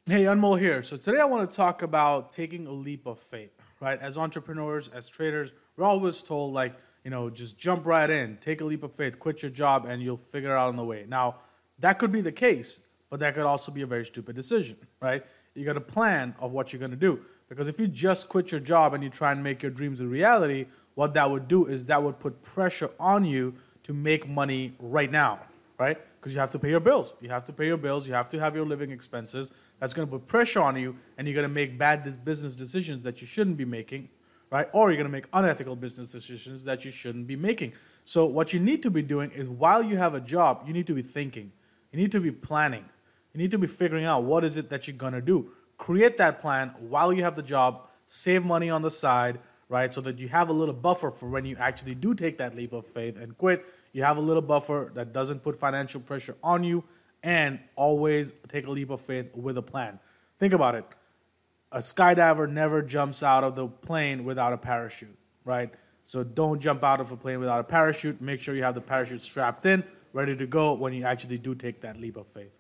Hey, Anmol here. So today I want to talk about taking a leap of faith, right? As entrepreneurs, as traders, we're always told like, just jump right in, take a leap of faith, quit your job and you'll figure it out on the way. Now, that could be the case, but that could also be a very stupid decision, right? You got a plan of what you're going to do. Because if you just quit your job and you try and make your dreams a reality, what that would do is that would put pressure on you to make money right now, right? Because you have to pay your bills. You have to pay your bills. You have to have your living expenses. That's going to put pressure on you, and you're going to make bad business decisions that you shouldn't be making, right? Or you're going to make unethical business decisions that you shouldn't be making. So what you need to be doing is while you have a job, you need to be thinking. You need to be planning. You need to be figuring out what is it that you're going to do. Create that plan while you have the job. Save money on the side, right? So that you have a little buffer for when you actually do take that leap of faith and quit. You have a little buffer that doesn't put financial pressure on you, and always take a leap of faith with a plan. Think about it. A skydiver never jumps out of the plane without a parachute, right? So don't jump out of a plane without a parachute. Make sure you have the parachute strapped in, ready to go when you actually do take that leap of faith.